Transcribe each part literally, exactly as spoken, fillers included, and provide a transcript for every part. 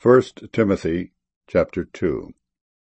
First Timothy chapter two.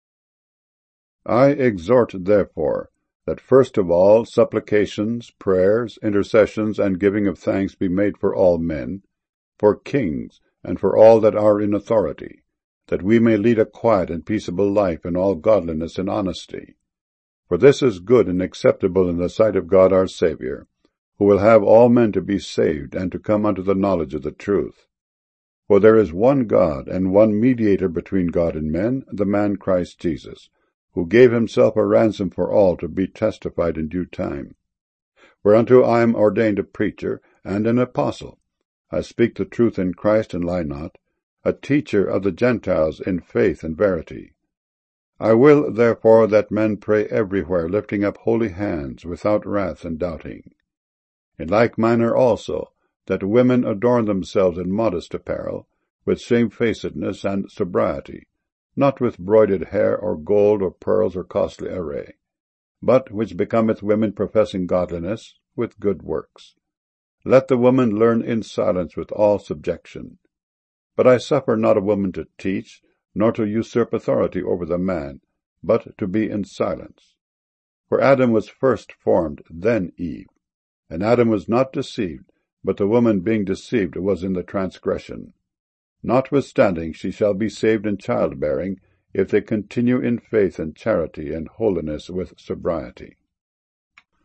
I exhort therefore that first of all supplications, prayers, intercessions, and giving of thanks be made for all men, for kings, and for all that are in authority, that we may lead a quiet and peaceable life in all godliness and honesty. For this is good and acceptable in the sight of God our Saviour, who will have all men to be saved and to come unto the knowledge of the truth. For there is one God, and one mediator between God and men, the man Christ Jesus, who gave himself a ransom for all, to be testified in due time. Whereunto I am ordained a preacher and an apostle. I speak the truth in Christ and lie not, a teacher of the Gentiles in faith and verity. I will therefore that men pray everywhere, lifting up holy hands, without wrath and doubting. In like manner also, that women adorn themselves in modest apparel, with shamefacedness and sobriety, not with broidered hair, or gold, or pearls, or costly array, but which becometh women professing godliness, with good works. Let the woman learn in silence with all subjection. But I suffer not a woman to teach, nor to usurp authority over the man, but to be in silence. For Adam was first formed, then Eve. And Adam was not deceived, but the woman being deceived was in the transgression. Notwithstanding she shall be saved in childbearing, if they continue in faith and charity and holiness with sobriety.